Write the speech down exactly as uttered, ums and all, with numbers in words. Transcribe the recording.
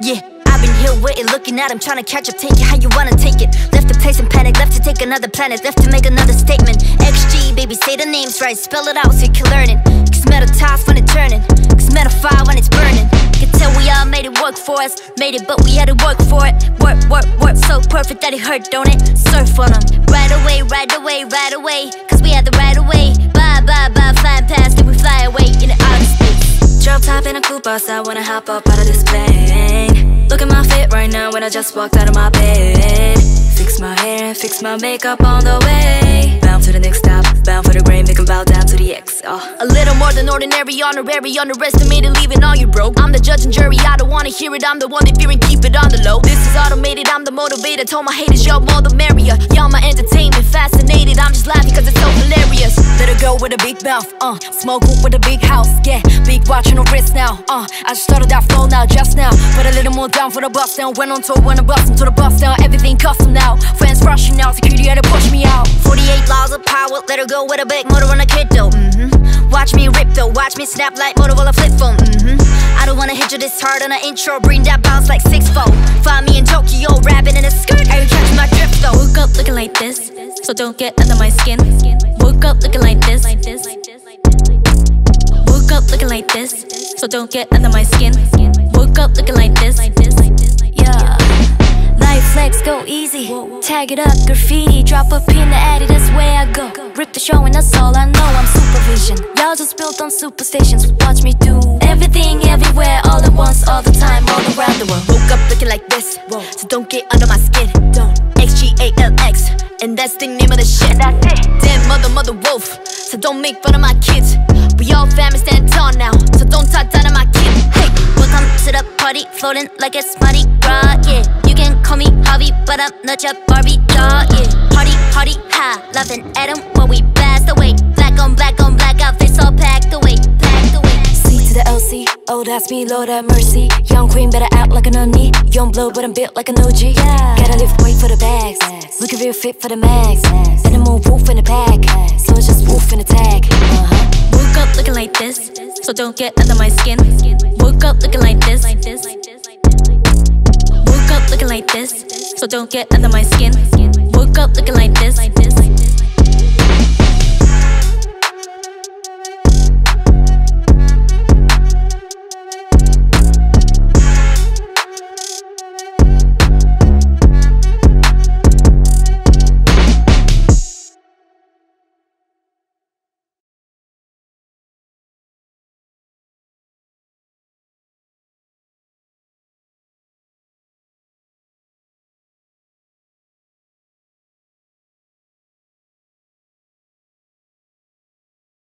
Yeah, I've been here waiting, looking at him, trying to catch up, take it how you wanna take it. Left the place in panic, left to take another planet, left to make another statement. X G, baby, say the names right, spell it out so you can learn it. Cause metal ties when it's turning, cause metal fire when it's burning. Can tell we all made it work for us, made it, but we had to work for it. Work, work, work, so perfect that it hurt, don't it? Surf on them, right away, right away, right away. Cause we had the right away, bye, bye, bye, flying past and we fly away in the outer space. Drop top in a coupe outside when I hop up out of this plane. Look at my fit right now when I just walked out of my bed. Fix my hair and fix my makeup on the way. Bound to the next stop, bound for the grain, make 'em bow down to the X. Oh. A little more than ordinary, honorary, underestimated, leaving all you broke. I'm the judge and jury, I don't wanna hear it, I'm the one that fearing, keep it on the low. This is automated, I'm the motivator, told my haters, y'all more the merrier. Y'all my entertainment, fascinated, I'm just laughing cause it's so hilarious. Let her go with a big mouth, uh, smoke with a big house, yeah. Big watch on the wrist now, uh, I just started that flow now, just now. Put a little more down for the bus down, went on tour, when I bust into the bus down. Everything custom now, friends rushing out, security had to push me out. Forty-eight laws of power, let her go with a big motor on a kid though, mm-hmm. Watch me rip though, watch me snap like Motorola flip phone, mm-hmm. I don't wanna hit you this hard on an intro, bring that bounce like six fold. Find me in Tokyo, rapping in a skirt, are you catching my drift though? Woke up looking like this, so don't get under my skin. Woke up looking like this. Woke up looking like this, so don't get under my skin. Woke up looking like this. Yeah. Life flex, go easy. Tag it up, graffiti. Drop a pin to add it, that's where I go. Rip the show and that's all I know, I'm supervision. Y'all just built on superstations. Watch me do everything, everywhere, all at once, all the time, all around the world. Woke up looking like this, so don't get under my skin. Don't. X G A L X, and that's the name of the shit. That's it. Damn mother, mother wolf, so don't make fun of my kids. We all family stand tall now, so don't talk down on my kid. Hey, welcome to the party, floating like it's Mardi Gras, yeah. You can call me Harvey, but I'm not your Barbie doll, yeah. Party, party, ha, laughing at him while we blast away. Black on black on black, outfits all packed away, packed away. C to the L C, oh that's me, Lord have mercy. Young queen better act like an onion. Young blow, but I'm built like an O G. Yeah. Gotta lift weight for the bags, looking real fit for the mags. Animal wolf in the pack, so it's just wolf in the tag. Uh-huh. Woke up looking like this, so don't get under my skin. Woke up looking like this. Woke up looking like this, so don't get under my skin. Woke up looking like this.